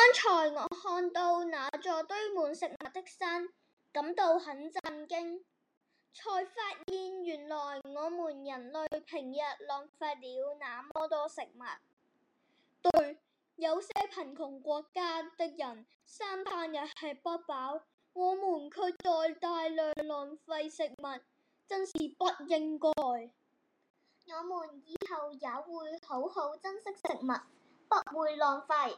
才我看到那座堆滿食物的山，感到很震驚，才發現原來我們人類平日浪費了那麼多食物。對有些貧窮國家的人3餐也吃不飽，我們卻在大量浪費食物，真是不應該。我們以後也會好好珍惜食物，不會浪費。